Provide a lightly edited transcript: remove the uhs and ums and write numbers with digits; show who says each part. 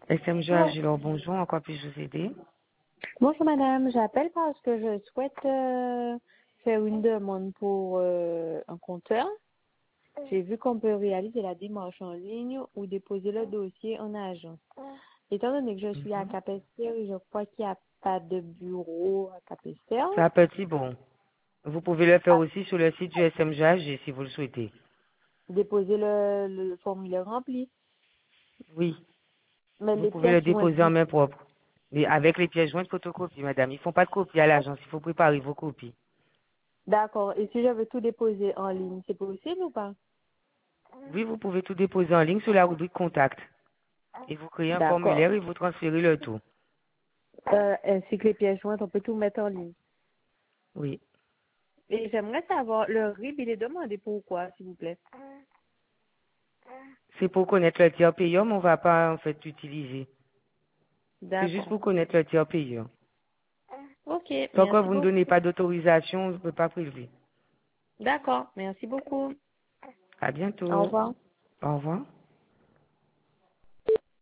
Speaker 1: SMG Agilor, bonjour, en quoi puis-je vous aider?
Speaker 2: Bonjour madame, j'appelle parce que je souhaite faire une demande pour un compteur. J'ai vu qu'on peut réaliser la démarche en ligne ou déposer le dossier en agence. Étant donné que je suis à
Speaker 1: Mhm.
Speaker 2: Capesterre, je crois qu'il n'y a pas de bureau à Capesterre.
Speaker 1: C'est un petit bon. Vous pouvez le faire aussi sur le site du SMGAG si vous le souhaitez.
Speaker 2: Déposer le formulaire rempli.
Speaker 1: Oui,
Speaker 2: Mais
Speaker 1: vous
Speaker 2: les
Speaker 1: pouvez le
Speaker 2: pièces jointes,
Speaker 1: déposer en main propre. Mais avec les pièces jointes photocopie, madame. Ils font pas de copie à l'agence, il faut préparer vos copies.
Speaker 2: d'accord. Et si je veux tout déposer en ligne, c'est possible ou pas?
Speaker 1: Oui, vous pouvez tout déposer en ligne sur la rubrique contact. Et vous créez un
Speaker 2: D'accord.
Speaker 1: formulaire et vous transférez le tout.
Speaker 2: Ainsi que les pièces jointes, on peut tout mettre en ligne.
Speaker 1: Oui.
Speaker 2: Et j'aimerais savoir, le RIB, il est demandé pourquoi, s'il vous plaît?
Speaker 1: C'est pour connaître le tiers payeur, mais on va pas en fait l'utiliser. C'est juste
Speaker 2: D'accord.
Speaker 1: pour connaître le tiers payeur.
Speaker 2: Ok,
Speaker 1: Tant que
Speaker 2: merci
Speaker 1: vous ne
Speaker 2: beaucoup.
Speaker 1: donnez pas d'autorisation, on ne peut pas prélever.
Speaker 2: D'accord, merci beaucoup.
Speaker 1: À
Speaker 2: Au
Speaker 1: bientôt.
Speaker 2: revoir.
Speaker 1: Au revoir.